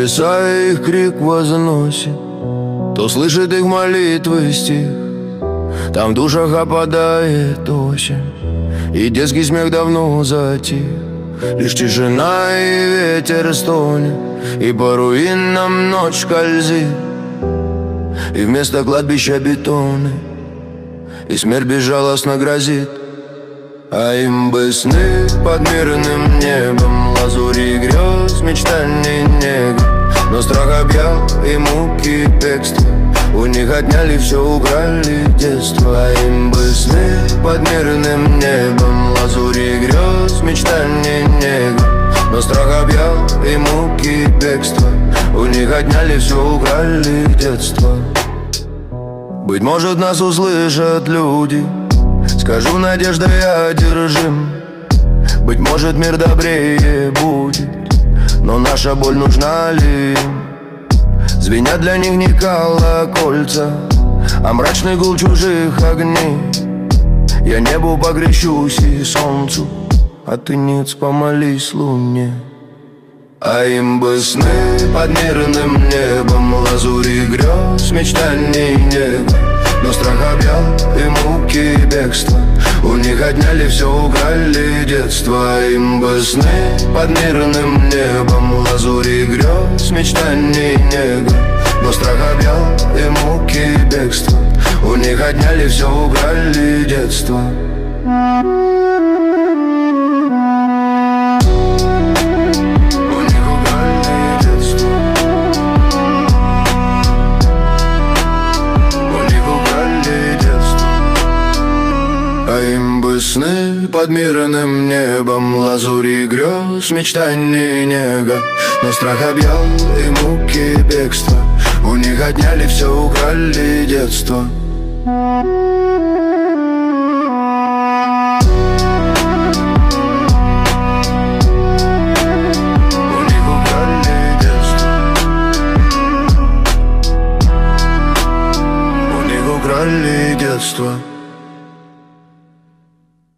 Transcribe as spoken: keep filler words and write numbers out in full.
Небеса их крик возносит, то слышит их молитвы стих. Там в душах опадает осень, и детский смех давно затих. Лишь тишина и ветер стонет, и по руинам ночь скользит. И вместо кладбища бетоны, и смерть безжалостно грозит. А им бы сны под мирным небом, лазури грез, мечтаний нега. Но страх объял и муки бегства, у них отняли все, украли детство. А им бы сны под мирным небом, лазури грез, мечтаний нега. Но страх объял и муки бегства, у них отняли все, украли детство. Быть может, нас услышат люди, скажу, надеждой одержим. Быть может, мир добрее будет, но наша боль нужна ли им? Звенят для них не колокольца, а мрачный гул чужих огней. Я небу погрещусь и солнцу, а ты, ниц, помолись луне. А им бы сны под мирным небом, лазури грез, мечтаний нега. Но страх объял и муки бегства, у них отняли все, украли детство. А им бы сны под мирным небом, лазури грез, мечтаний нега. Но страх объял и муки бегства, у них отняли все, украли детство. Сны под мирным небом, лазури грез, мечтаний нега. Но страх объял и муки бегства, у них отняли все, украли детство. У них украли детство. У них украли детство.